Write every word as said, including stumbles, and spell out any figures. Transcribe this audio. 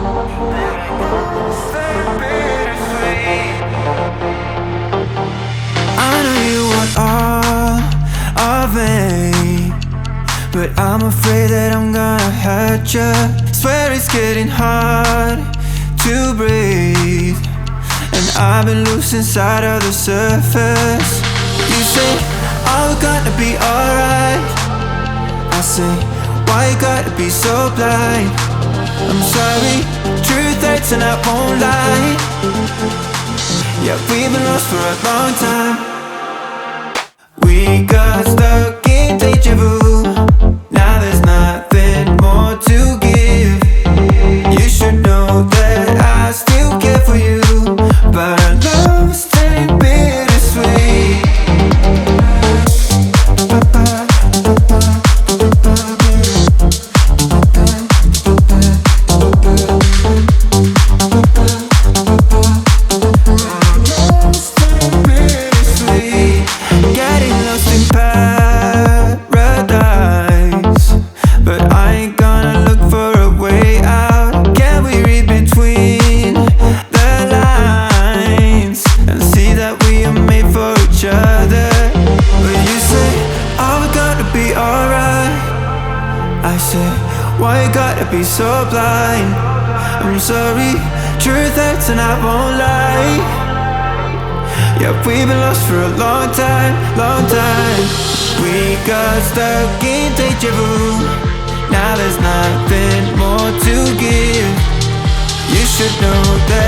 I know you want all of me, but I'm afraid that I'm gonna hurt you. Swear it's getting hard to breathe, and I've been loose inside of the surface. You say, oh, gonna be alright. I say, why you gotta be so blind? I'm sorry, truth hurts and I won't lie. Yeah, we've been lost for a long time. We got stuck in deja vu. Now there's nothing more to give. You should know that I still care for you, but our love's turning bittersweet. Getting lost in paradise, but I ain't gonna look for a way out. Can we read between the lines and see that we are made for each other? But you say, oh, we gotta be alright. I say, why you gotta be so blind? I'm sorry, truth hurts and I won't lie. Yeah, we've been lost for a long time, long time. We got stuck in deja vu. Now there's nothing more to give. You should know that